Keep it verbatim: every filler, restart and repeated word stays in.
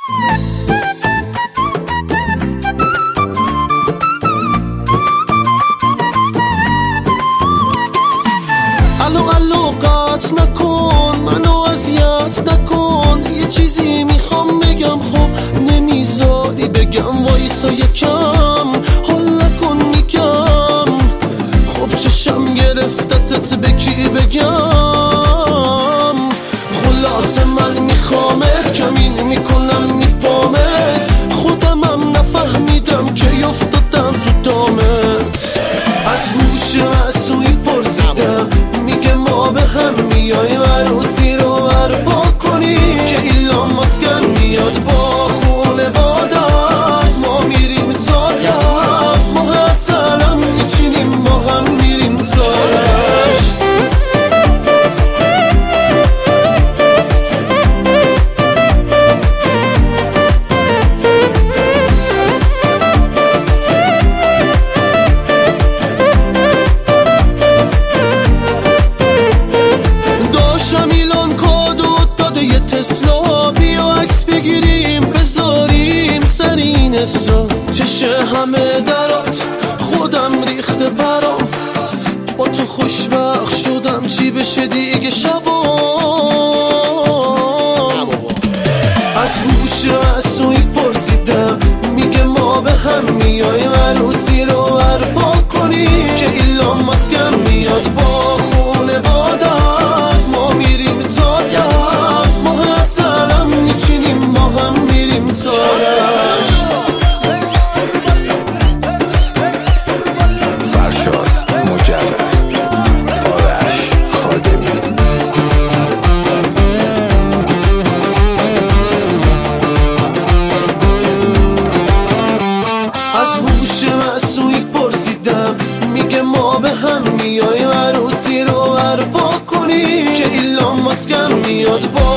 الو الو قطع نکن، منو اذیت نکن، یه چیزی میخوام بگم خب نمیذاری بگم، وایسا یکم حال نکن میگم، خب چشم گرفتتت به کی بگم، خلاصه من میخوامت، کمین میکنم میپامت، خودمم نفهمیدم که افتادم تو دامت، از هوش معصوی پرسیدم میگه ما به هم میایم عروسی رو برپا کنیم که ایلان ماسکم میاد با خونه واداش، ما میریم تا تا ما اصلا میچینیم ما هم میریم تاش. داشتم ایلان کادوت داده یه تسلا، بیا عکس بگیریم بذاریم سر این اسا، چشه همه درات خودم ریخته برام، با تو خوشبخت شدم چی بشه دیگه شبام، از هوش معصوی پرسیدم میگه ما به هم میایم عروسی رو برپا کنیم که ایلان ماسکم میاد با خونه واداش، ما میریم تا تا ما اصلا میچینیم ما هم میریم تاش. فرشاد مجرد، آرش خادمی. از هوش معصوی پرسیدم میگه ما به هم میایم عروسی رو برپا کنیم که ایلان ماسکم میاد با